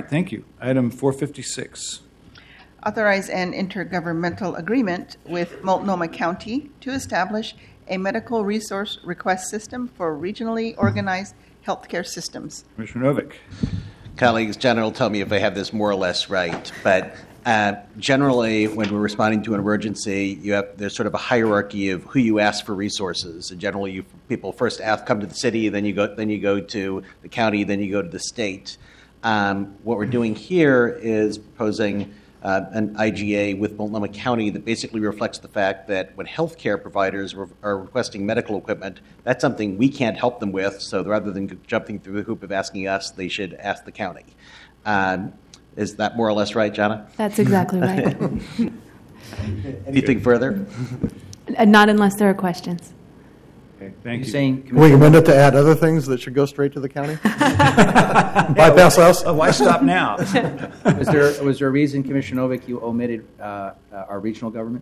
right, thank you. Item 456. Authorize an intergovernmental agreement with Multnomah County to establish a medical resource request system for regionally organized healthcare systems. Commissioner Novick. Colleagues, Jenna will tell me if I have this more or less right, but generally, when we're responding to an emergency, there's sort of a hierarchy of who you ask for resources. And generally, people first come to the city, then you go to the county, then you go to the state. What we're doing here is proposing an IGA with Multnomah County that basically reflects the fact that when healthcare providers are requesting medical equipment, that's something we can't help them with. So rather than jumping through the hoop of asking us, they should ask the county. Is that more or less right, Jana? That's exactly right. Anything further? Not unless there are questions. Okay, thank you. Can we amend it to add other things that should go straight to the county? Bypass us? Why stop now? Was there a reason, Commissioner Novick, you omitted our regional government?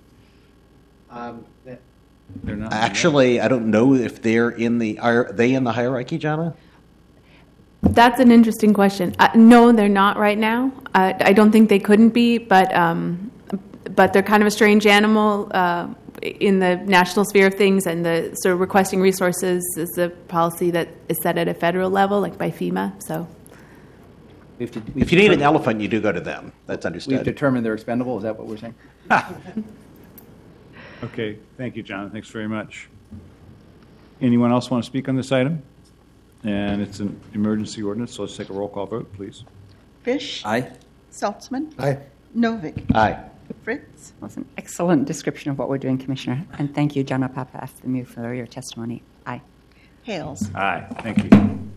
They're not. Actually, I don't know if are they in the hierarchy, Jana? That's an interesting question. No, they're not right now. I don't think they couldn't be, but they're kind of a strange animal in the national sphere of things, and the sort of requesting resources is a policy that is set at a federal level, like by FEMA. So, If you need an elephant, you do go to them. That's understood. We've determined they're expendable. Is that what we're saying? Okay, thank you, John. Thanks very much. Anyone else want to speak on this item? And it's an emergency ordinance, so let's take a roll call vote, please. Fish. Aye. Saltzman. Aye. Novick. Aye. Fritz. That's an excellent description of what we're doing, Commissioner. And thank you, Jana Papasthamou, for your testimony. Aye. Hales. Aye, thank you.